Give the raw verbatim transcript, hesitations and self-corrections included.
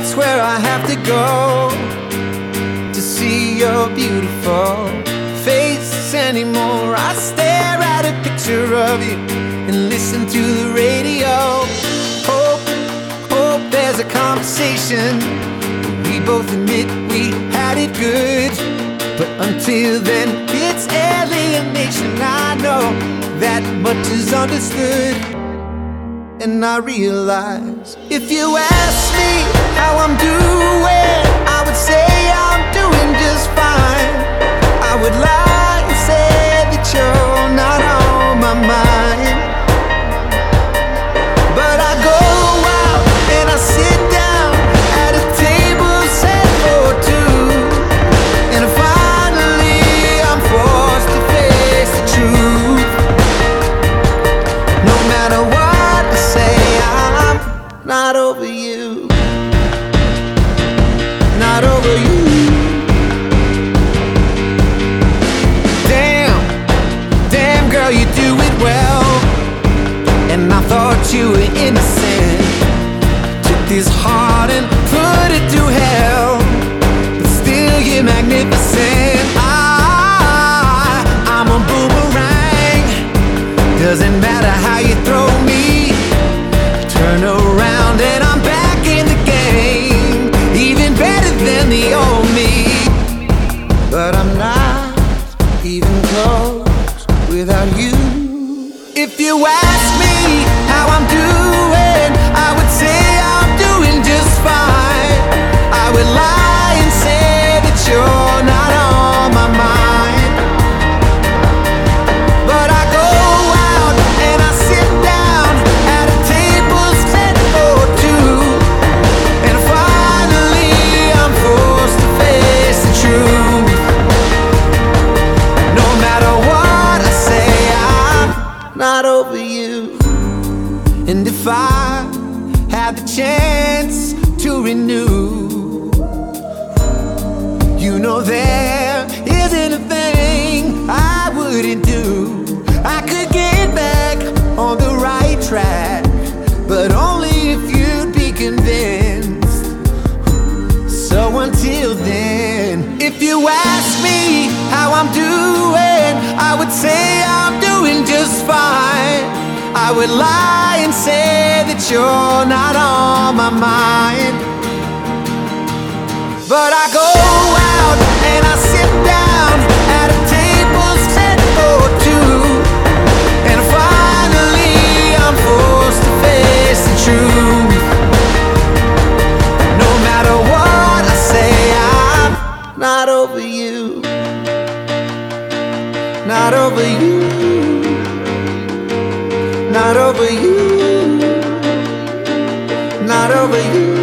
that's where I have to go to see your beautiful face anymore. I stare at a picture of you and listen to the radio. Hope, hope there's a conversation. We both admit we had it good, but until then it's alienation. I know that much is understood, and I realize if you ask me how I'm doing, I would say I'm doing just fine. I would lie and say that you're not on my mind, but I go out and I sit down at a table set for two, and finally I'm forced to face the truth. No matter what I say, I'm not over you, not over you. Damn, damn girl, you do it well, and I thought you were innocent. Took this heart and put it to hell, but still you're magnificent. I, I'm a boomerang. Doesn't matter how you throw me, turn around and I'm back in the game, even better than the old me. But I'm not even close without you. If you ask me how I'm doing, I would say I'm doing just fine. I would lie and say that you're not on my mind, but I go out and I sit down at a table set for two, and finally I'm forced to face the truth. No matter what I say, I'm not over you. And if I had the chance to renew, you know there isn't a thing I wouldn't do. I could get back on the right track, but only if you'd be convinced. So until then, if you ask me how I'm doing, I would say I'm doing just fine. I would lie and say that you're not on my mind, but I go out and I sit down at a table set for two, and finally I'm forced to face the truth. No matter what I say, I'm not over you, not over you, not over you, not over you.